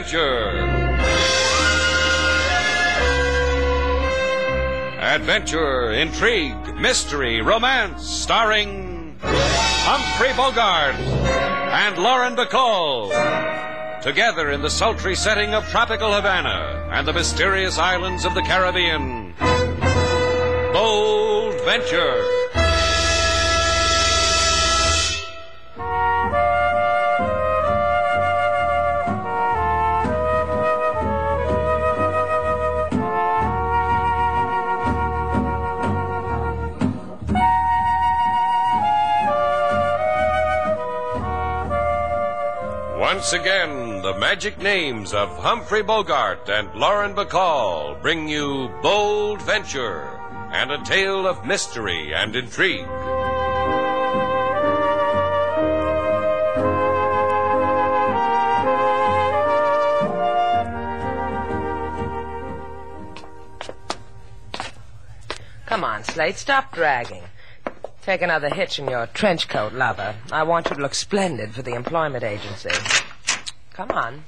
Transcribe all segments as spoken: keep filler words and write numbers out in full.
Adventure. Adventure, intrigue, mystery, romance, starring Humphrey Bogart and Lauren Bacall. Together in the sultry setting of tropical Havana and the mysterious islands of the Caribbean. Bold Venture. Once again, the magic names of Humphrey Bogart and Lauren Bacall bring you Bold Venture and a tale of mystery and intrigue. Come on, Slate, stop dragging. Take another hitch in your trench coat, lover. I want you to look splendid for the employment agency. Come on.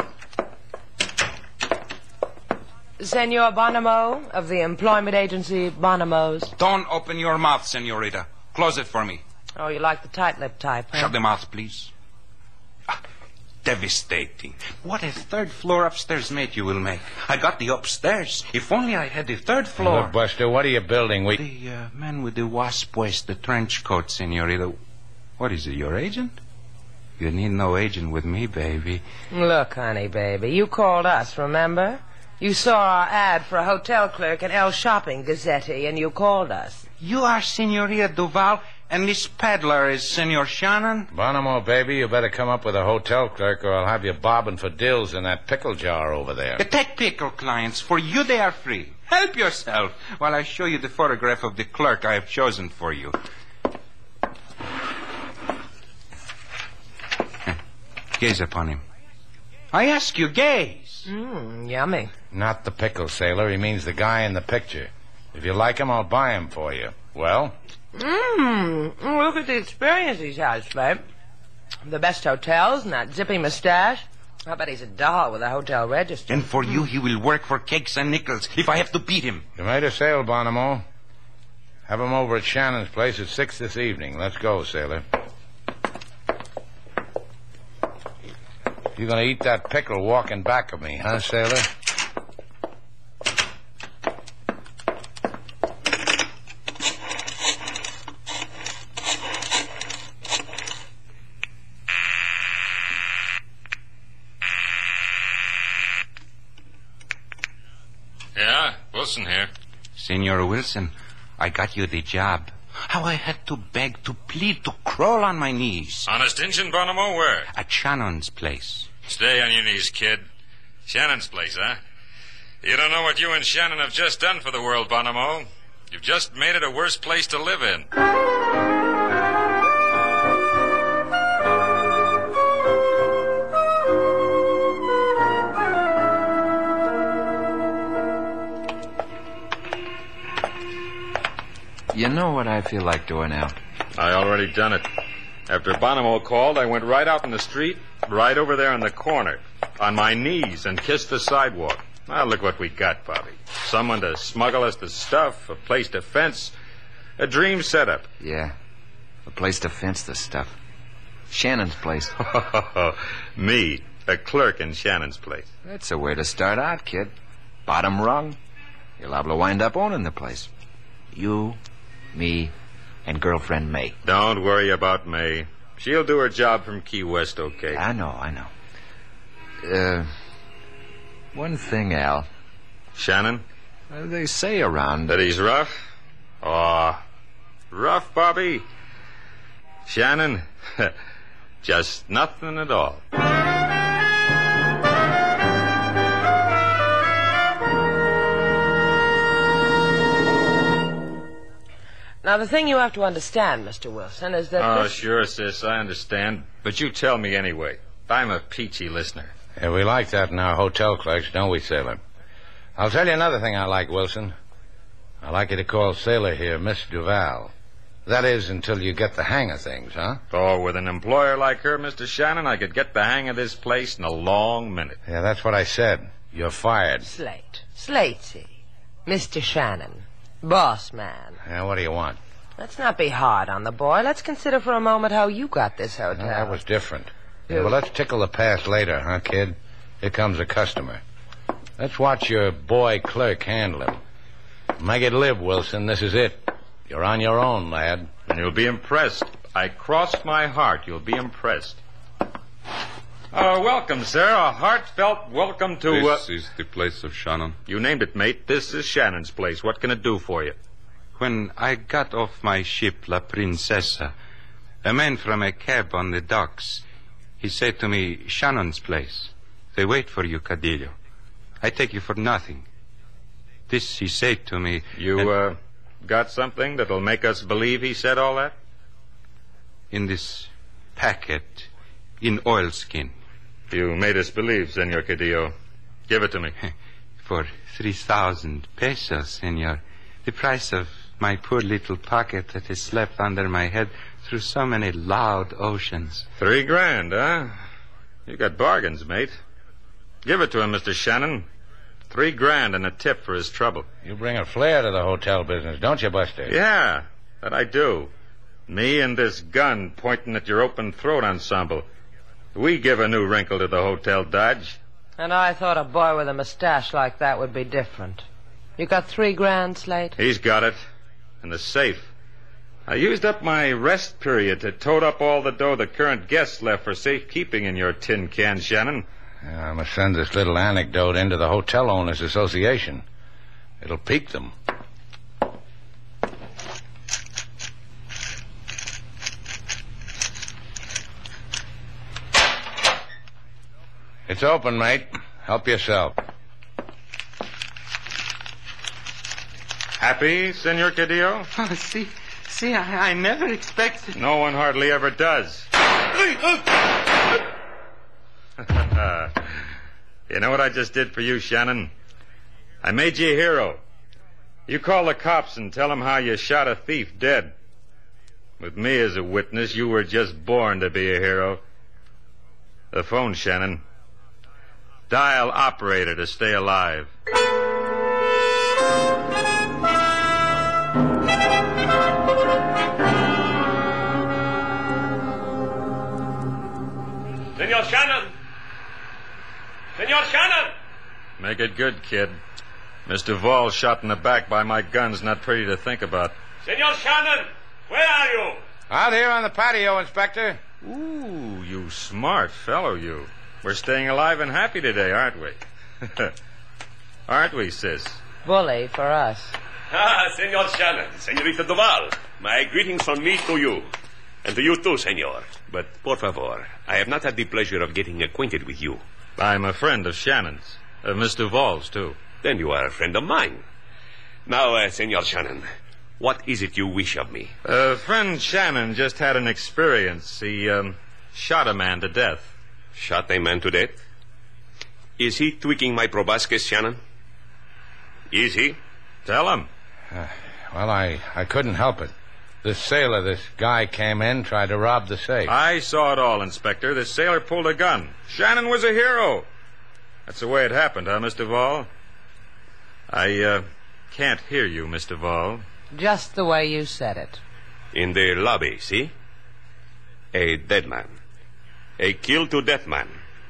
Senor Bonomo of the employment agency Bonomos. Don't open your mouth, senorita. Close it for me. Oh, you like the tight-lipped type, huh? Shut the mouth, please. Ah, devastating. What a third-floor upstairs mate you will make. I got the upstairs. If only I had the third floor. Look, Buster, what are you building? We... The uh, man with the wasp waist, the trench coat, senorita. What is it, your agent? You need no agent with me, baby. Look, honey, baby, you called us, remember? You saw our ad for a hotel clerk in El Shopping Gazette, and you called us. You are Senorita Duval, and this peddler is Senor Shannon? Bonomo, baby, you better come up with a hotel clerk, or I'll have you bobbing for dills in that pickle jar over there. Take pickle clients. For you, they are free. Help yourself while I show you the photograph of the clerk I have chosen for you. Gaze upon him. I ask you, gaze. Mmm, yummy. Not the pickle, sailor. He means the guy in the picture. If you like him, I'll buy him for you. Well? Mmm, look at the experience he's had, babe. The best hotels and that zippy mustache. I bet he's a doll with a hotel register. And for you, he will work for cakes and nickels if I have to beat him. You made a sale, Bonomo. Have him over at Shannon's place at six this evening. Let's go, sailor. You're going to eat that pickle walking back of me, huh, sailor? Yeah, Wilson here. Senor Wilson, I got you the job. How I had to beg, to plead, to crawl on my knees. Honest Injun, Bonomo, where? At Shannon's place. Stay on your knees, kid. Shannon's place, huh? You don't know what you and Shannon have just done for the world, Bonomo. You've just made it a worse place to live in. You know what I feel like doing now? I already done it. After Bonomo called, I went right out in the street, right over there in the corner, on my knees, and kissed the sidewalk. Now, look what we got, Bobby. Someone to smuggle us the stuff, a place to fence, a dream setup. Yeah, a place to fence the stuff. Shannon's place. Me, a clerk in Shannon's place. That's a way to start out, kid. Bottom rung. You're liable to wind up owning the place. You, me, and girlfriend May. Don't worry about May. She'll do her job from Key West, okay? I know, I know. Uh, one thing, Al. Shannon? Uh, they say around... That he's rough? Aw, rough, Bobby? Shannon? Just nothing at all. Now, the thing you have to understand, Mister Wilson, is that Oh, this... sure, sis, I understand. But you tell me anyway. I'm a peachy listener. Yeah, we like that in our hotel clerks, don't we, sailor? I'll tell you another thing I like, Wilson. I like you to call Sailor here Miss Duval. That is, until you get the hang of things, huh? Oh, with an employer like her, Mister Shannon, I could get the hang of this place in a long minute. Yeah, that's what I said. You're fired. Slate. Slatey. Mister Shannon. Boss man. Yeah, what do you want? Let's not be hard on the boy. Let's consider for a moment how you got this hotel. Well, that was different. Yeah, well, let's tickle the past later, huh, kid? Here comes a customer. Let's watch your boy clerk handle him. Make it live, Wilson. This is it. You're on your own, lad. And you'll be impressed. I cross my heart you'll be impressed. Uh, welcome, sir. A heartfelt welcome to... Uh... This is the place of Shannon. You named it, mate. This is Shannon's place. What can it do for you? When I got off my ship, La Princesa, a man from a cab on the docks, he said to me, Shannon's place. They wait for you, Cadillo. I take you for nothing. This he said to me... You, and... uh, got something that'll make us believe he said all that? In this packet, in oilskin. You made us believe, Senor Cadillo. Give it to me. For three thousand pesos, senor. The price of my poor little pocket that has slept under my head through so many loud oceans. Three grand, huh? You got bargains, mate. Give it to him, Mister Shannon. Three grand and a tip for his trouble. You bring a flair to the hotel business, don't you, Buster? Yeah, that I do. Me and this gun pointing at your open throat ensemble. We give a new wrinkle to the hotel dodge. And I thought a boy with a mustache like that would be different. You got three grand, Slate? He's got it. In the safe. I used up my rest period to tote up all the dough the current guests left for safekeeping in your tin can, Shannon. Yeah, I must send this little anecdote into the Hotel Owners Association. It'll pique them. It's open, mate. Help yourself. Happy, Senor Cadillo? Oh, see, see, I, I never expected... No one hardly ever does. You know what I just did for you, Shannon? I made you a hero. You call the cops and tell them how you shot a thief dead. With me as a witness, you were just born to be a hero. The phone, Shannon. Dial operator to stay alive. Senor Shannon! Senor Shannon! Make it good, kid. Mister Vall shot in the back by my gun's not pretty to think about. Senor Shannon! Where are you? Out here on the patio, Inspector. Ooh, you smart fellow, you. We're staying alive and happy today, aren't we? Aren't we, sis? Bully for us. Ah, Senor Shannon, Senorita Duval. My greetings from me to you. And to you too, senor. But, por favor, I have not had the pleasure of getting acquainted with you. I'm a friend of Shannon's. Of Mister Vall's, too. Then you are a friend of mine. Now, uh, Senor Shannon, what is it you wish of me? Uh, friend Shannon just had an experience. He, um, shot a man to death. Shot a man to death? Is he tweaking my proboscis, Shannon? Is he? Tell him. Uh, well, I, I couldn't help it. This sailor, this guy came in, tried to rob the safe. I saw it all, Inspector. The sailor pulled a gun. Shannon was a hero. That's the way it happened, huh, Mister Vall? I, uh, can't hear you, Mister Vall. Just the way you said it. In the lobby, see? A dead man. A killed-to-death man.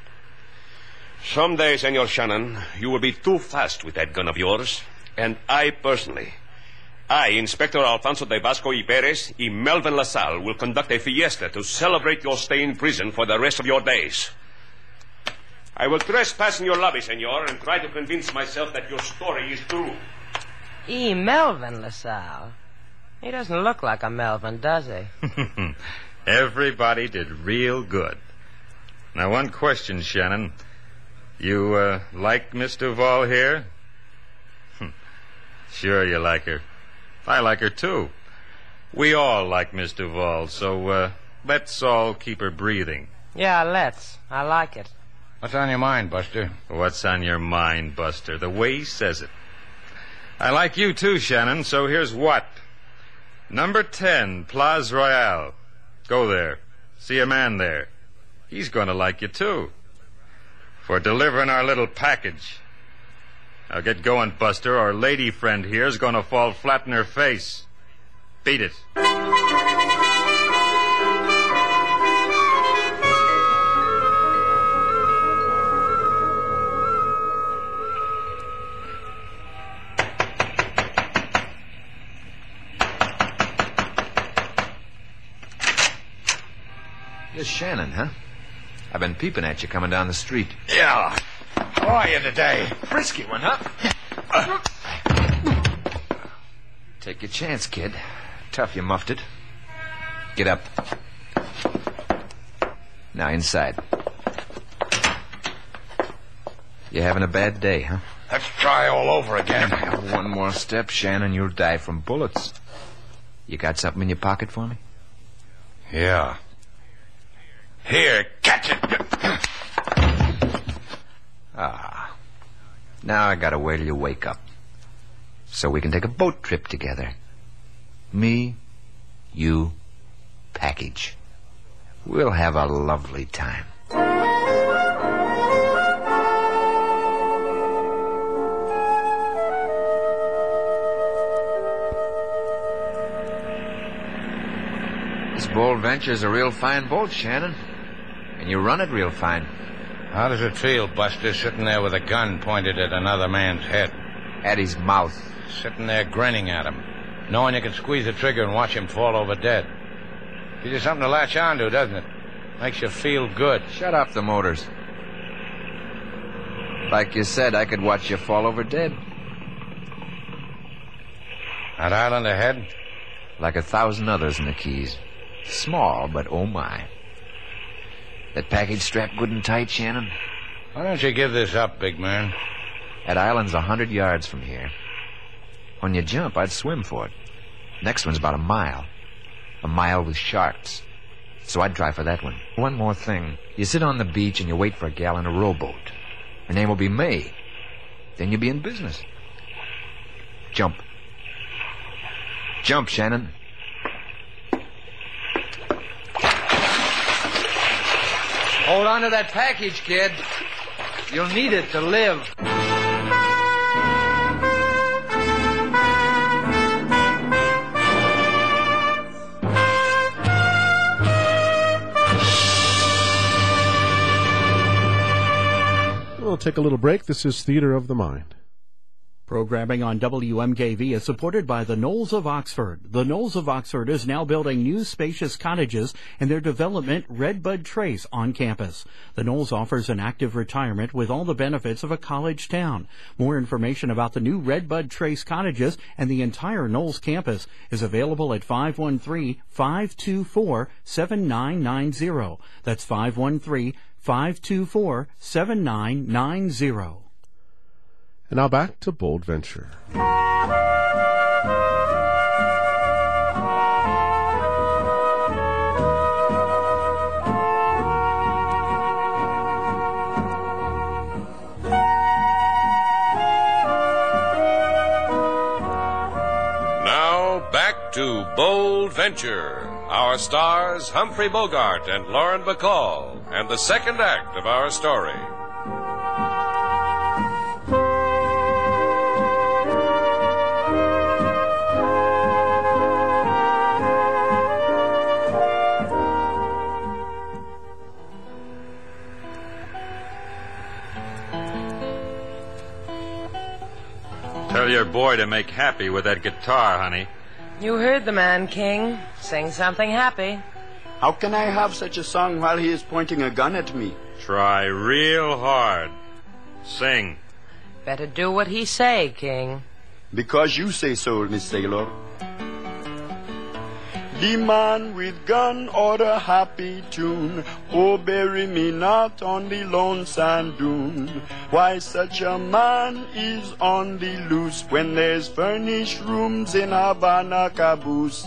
Someday, Senor Shannon, you will be too fast with that gun of yours. And I personally, I, Inspector Alfonso de Vasco y Perez y Melvin LaSalle, will conduct a fiesta to celebrate your stay in prison for the rest of your days. I will trespass in your lobby, senor, and try to convince myself that your story is true. E. Melvin LaSalle. He doesn't look like a Melvin, does he? Everybody did real good. Now, one question, Shannon. You, uh, like Miss Duval here? Sure you like her. I like her, too. We all like Miss Duval, so, uh, let's all keep her breathing. Yeah, let's. I like it. What's on your mind, Buster? What's on your mind, Buster? The way he says it. I like you, too, Shannon, so here's what. Number ten, Place Royale. Go there. See a man there. He's going to like you, too. For delivering our little package. Now get going, Buster. Our lady friend here's going to fall flat in her face. Beat it. You're Shannon, huh? I've been peeping at you coming down the street. Yeah. How are you today? Frisky one, huh? Take your chance, kid. Tough you muffed it. Get up. Now inside. You having a bad day, huh? Let's try all over again. One more step, Shannon, you'll die from bullets. You got something in your pocket for me? Yeah. Here, catch it. Ah. Now I gotta wait till you wake up. So we can take a boat trip together. Me, you, package. We'll have a lovely time. This Bold Venture's a real fine boat, Shannon. And you run it real fine. How does it feel, Buster, sitting there with a gun pointed at another man's head? At his mouth. Sitting there grinning at him, knowing you can squeeze the trigger and watch him fall over dead. Gives you something to latch onto, doesn't it? Makes you feel good. Shut off the motors. Like you said, I could watch you fall over dead. That island ahead? Like a thousand others in the Keys. Small, but oh my. That package strapped good and tight, Shannon? Why don't you give this up, big man? That island's a hundred yards from here. When you jump, I'd swim for it. Next one's about a mile. A mile with sharks. So I'd try for that one. One more thing. You sit on the beach and you wait for a gal in a rowboat. Her name will be May. Then you'll be in business. Jump. Jump, Shannon. Hold on to that package, kid. You'll need it to live. We'll take a little break. This is Theater of the Mind. Programming on W M K V is supported by the Knolls of Oxford. The Knolls of Oxford is now building new spacious cottages in their development Redbud Trace on campus. The Knolls offers an active retirement with all the benefits of a college town. More information about the new Redbud Trace cottages and the entire Knolls campus is available at five one three, five two four, seven nine nine zero. That's five one three, five two four, seven nine nine zero. And now back to Bold Venture. Now back to Bold Venture. Our stars, Humphrey Bogart and Lauren Bacall, and the second act of our story. Tell your boy to make happy with that guitar, honey. You heard the man, King. Sing something happy. How can I have such a song while he is pointing a gun at me? Try real hard. Sing. Better do what he say, King. Because you say so, Miss Sailor. The man with gun order happy tune. Oh, bury me not on the lone sand dune. Why such a man is on the loose when there's furnished rooms in Havana caboose.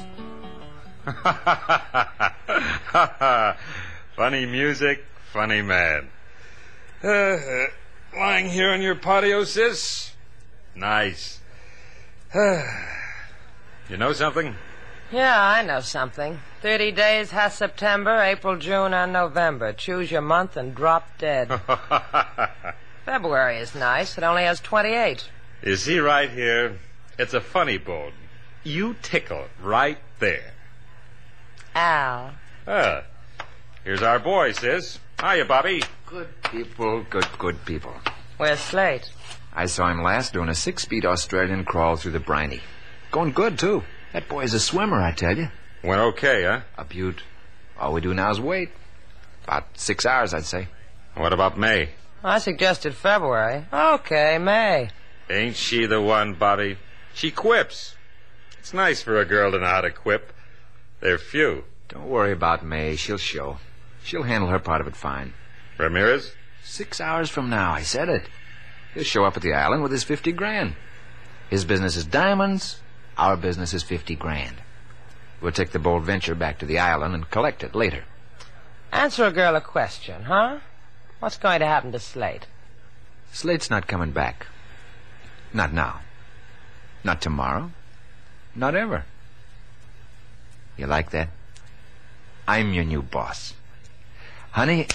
Funny music, funny man. Uh, uh, lying here on your patio, sis? Nice. You know something? Yeah, I know something. Thirty days has September, April, June, and November. Choose your month and drop dead. February is nice. It only has twenty-eight. You see right here? It's a funny bone. You tickle right there. Al. Ah, here's our boy, sis. Hiya, Bobby. Good people, good, good people. Where's Slate? I saw him last doing a six-speed Australian crawl through the briny. Going good, too. That boy's a swimmer, I tell you. Went okay, huh? A beaut. All we do now is wait. About six hours, I'd say. What about May? I suggested February. Okay, May. Ain't she the one, Bobby? She quips. It's nice for a girl to know how to quip. They're few. Don't worry about May. She'll show. She'll handle her part of it fine. Ramirez? Six hours from now, I said it. He'll show up at the island with his fifty grand. His business is diamonds. Our business is fifty grand. We'll take the Bold Venture back to the island and collect it later. Answer a girl a question, huh? What's going to happen to Slate? Slate's not coming back. Not now. Not tomorrow. Not ever. You like that? I'm your new boss. Honey,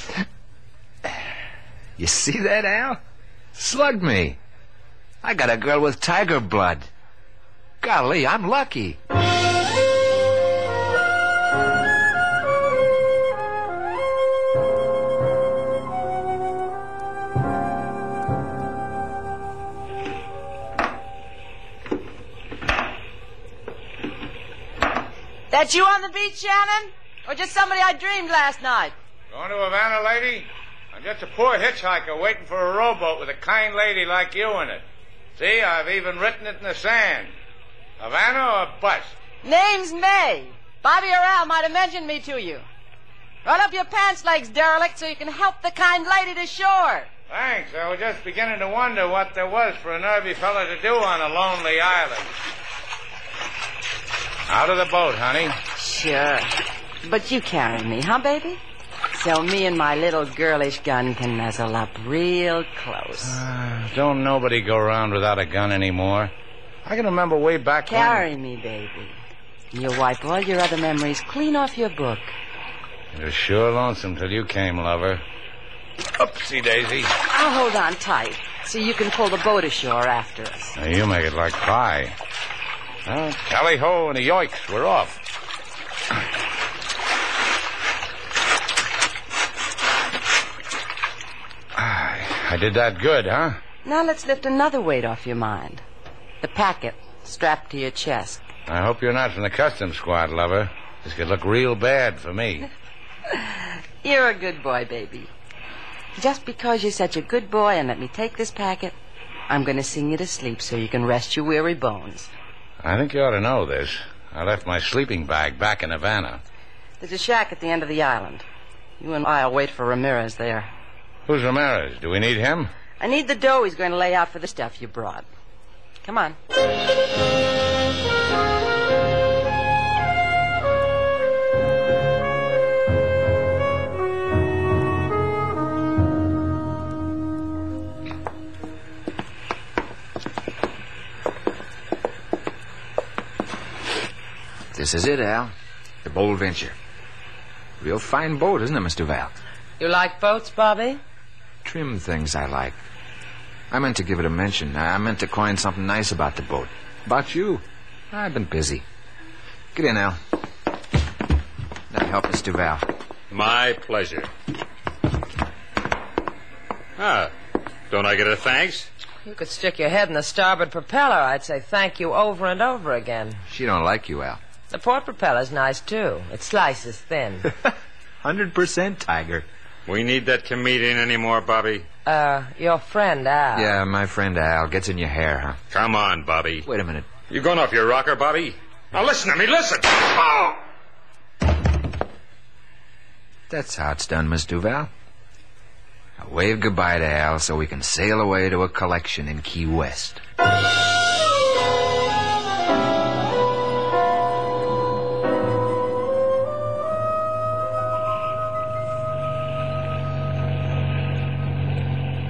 you see that, Al? Slugged me. I got a girl with tiger blood. Golly, I'm lucky. That you on the beach, Shannon? Or just somebody I dreamed last night? Going to Havana, lady? I'm just a poor hitchhiker waiting for a rowboat with a kind lady like you in it. See, I've even written it in the sand. Havana or bust? Name's May. Bobby or Al might have mentioned me to you. Roll up your pants legs, derelict, so you can help the kind lady to shore. Thanks. I was just beginning to wonder what there was for a nervy fella to do on a lonely island. Out of the boat, honey. Sure. But you carry me, huh, baby? So me and my little girlish gun can nuzzle up real close. Uh, don't nobody go around without a gun anymore. I can remember way back Carry when... me, baby. You'll wipe all your other memories clean off your book. It was sure lonesome till you came, lover. Oopsie daisy. I'll hold on tight so you can pull the boat ashore after us. Now, you make it like pie. Well, tally-ho and the yoiks, we're off. I did that good, huh? Now let's lift another weight off your mind. The packet strapped to your chest. I hope you're not from the customs squad, lover. This could look real bad for me. You're a good boy, baby. Just because you're such a good boy and let me take this packet, I'm going to sing you to sleep so you can rest your weary bones. I think you ought to know this. I left my sleeping bag back in Havana. There's a shack at the end of the island. You and I'll wait for Ramirez there. Who's Ramirez? Do we need him? I need the dough he's going to lay out for the stuff you brought. Come on. This is it, Al. The Bold Venture. Real fine boat, isn't it, Mister Val? You like boats, Bobby? Trim things I like. I meant to give it a mention. I meant to coin something nice about the boat. About you. I've been busy. Get in, Al. Let me help Mister Val. My pleasure. Ah, don't I get a thanks? You could stick your head in the starboard propeller. I'd say thank you over and over again. She don't like you, Al. The port propeller's nice, too. It slices thin. Hundred percent tiger. We need that comedian anymore, Bobby? Uh, your friend, Al. Yeah, my friend Al. Gets in your hair, huh? Come on, Bobby. Wait a minute. You going off your rocker, Bobby? Now listen to me, listen! Oh! That's how it's done, Miss Duval. Now wave goodbye to Al so we can sail away to a collection in Key West.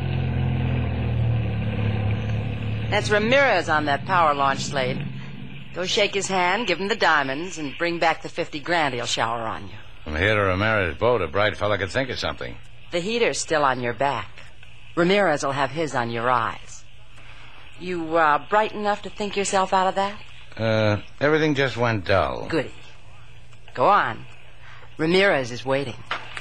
That's Ramirez on that power launch, Slade. Go shake his hand, give him the diamonds, and bring back the fifty grand he'll shower on you. From here to Ramirez's boat, a bright fella could think of something. The heater's still on your back. Ramirez will have his on your eyes. You uh, bright enough to think yourself out of that? Uh, everything just went dull. Goody. Go on. Ramirez is waiting.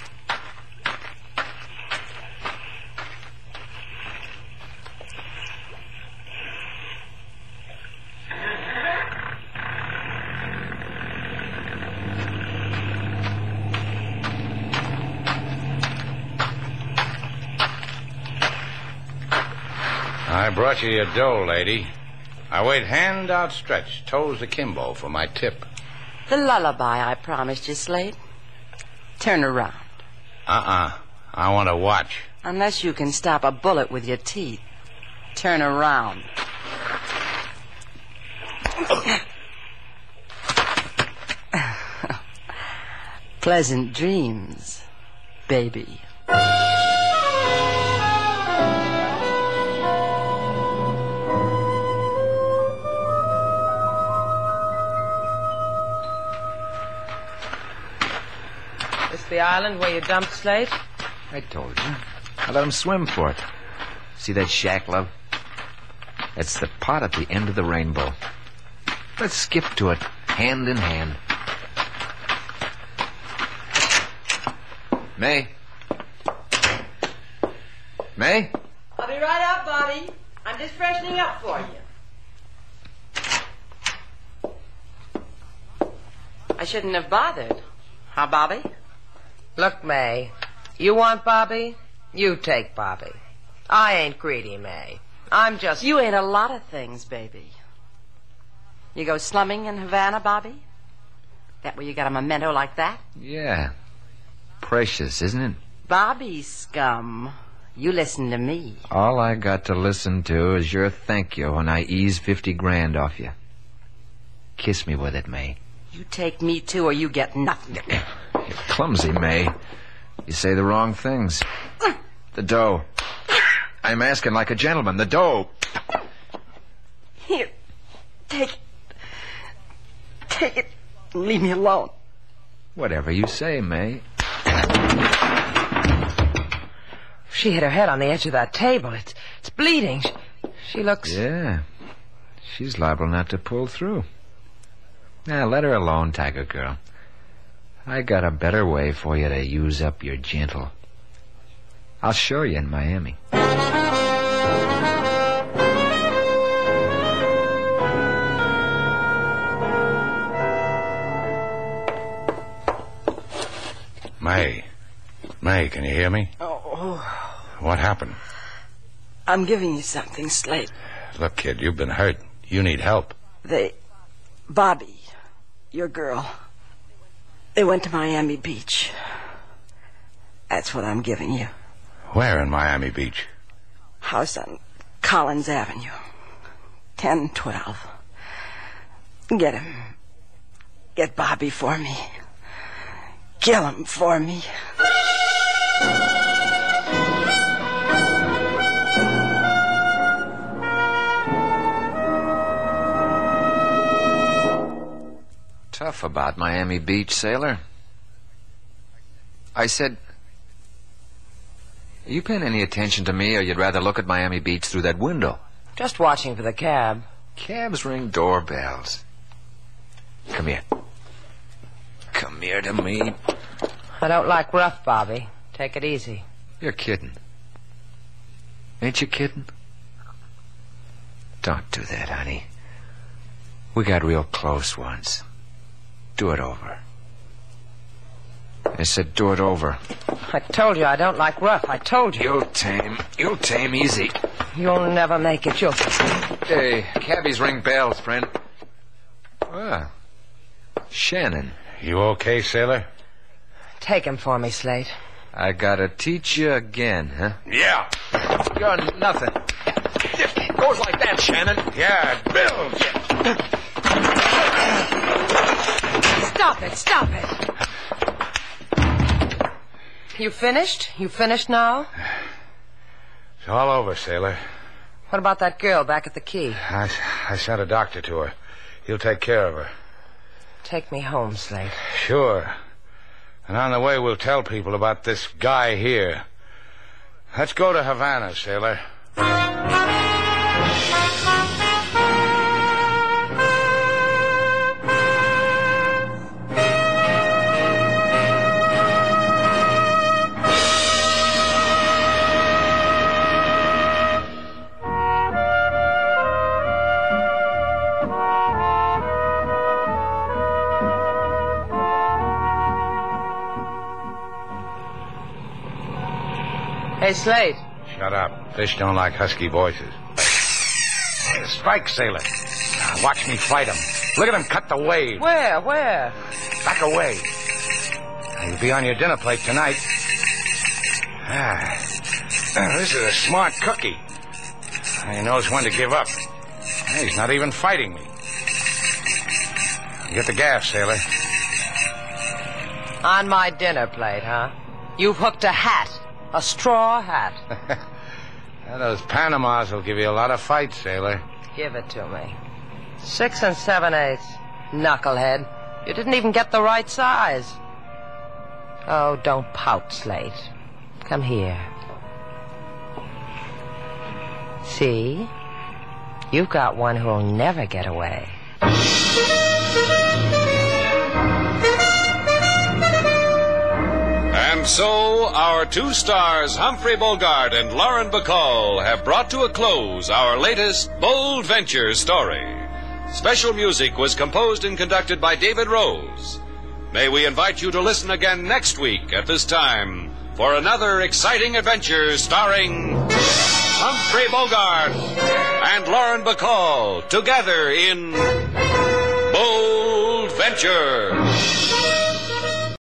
I brought you your dough, lady. I wait hand outstretched, toes akimbo for my tip. The lullaby I promised you, Slate. Turn around. Uh-uh. I want to watch. Unless you can stop a bullet with your teeth. Turn around. Pleasant dreams, baby. The island where you dumped Slate? I told you. I let him swim for it. See that shack, love? It's the pot at the end of the rainbow. Let's skip to it, hand in hand. May? May? I'll be right up, Bobby. I'm just freshening up for you. I shouldn't have bothered. Huh, Bobby? Look, May, you want Bobby? You take Bobby. I ain't greedy, May. I'm just... You ain't a lot of things, baby. You go slumming in Havana, Bobby? That where you got a memento like that? Yeah. Precious, isn't it? Bobby, scum. You listen to me. All I got to listen to is your thank you when I ease fifty grand off you. Kiss me with it, May. You take me, too, or you get nothing. You're clumsy, May. You say the wrong things. The dough. I'm asking like a gentleman. The dough. Here. Take it. Take it. Leave me alone. Whatever you say, May. She hit her head on the edge of that table. It's, it's bleeding. She, she looks... Yeah. She's liable not to pull through. Now, let her alone, Tiger Girl. I got a better way for you to use up your gentle. I'll show you in Miami. May. May, can you hear me? Oh. What happened? I'm giving you something, Slate. Look, kid, you've been hurt. You need help. They... Bobby, your girl... They went to Miami Beach. That's what I'm giving you. Where in Miami Beach? House on Collins Avenue. ten twelve. Get him. Get Bobby for me. Kill him for me. Tough about Miami Beach, sailor. I said, are you paying any attention to me, or you'd rather look at Miami Beach through that window? Just watching for the cab. Cabs ring doorbells. Come here. Come here to me. I don't like rough, Bobby. Take it easy. You're kidding. Ain't you kidding? Don't do that, honey. We got real close once. Do it over. I said do it over. I told you I don't like rough. I told you. You'll tame. You'll tame easy. You'll never make it. You'll... Hey, cabbies ring bells, friend. Well, Shannon. You okay, sailor? Take him for me, Slate. I gotta teach you again, huh? Yeah. You're nothing. It goes like that, Shannon. Yeah, Bill. Stop it, stop it. You finished? You finished now? It's all over, sailor. What about that girl back at the quay? I, I sent a doctor to her. He'll take care of her. Take me home, Slate. Sure. And on the way, we'll tell people about this guy here. Let's go to Havana, sailor. Hey, Slate. Shut up. Fish don't like husky voices. Strike, sailor. Watch me fight him. Look at him cut the wave. Where? Where? Back away. He'll be on your dinner plate tonight. Ah, this is a smart cookie. He knows when to give up. He's not even fighting me. Get the gas, sailor. On my dinner plate, huh? You've hooked a hat. A straw hat. Now, those Panamas will give you a lot of fight, sailor. Give it to me. Six and seven eighths. Knucklehead. You didn't even get the right size. Oh, don't pout, Slate. Come here. See? You've got one who'll never get away. And so, our two stars, Humphrey Bogart and Lauren Bacall, have brought to a close our latest Bold Venture story. Special music was composed and conducted by David Rose. May we invite you to listen again next week at this time for another exciting adventure starring Humphrey Bogart and Lauren Bacall together in Bold Venture.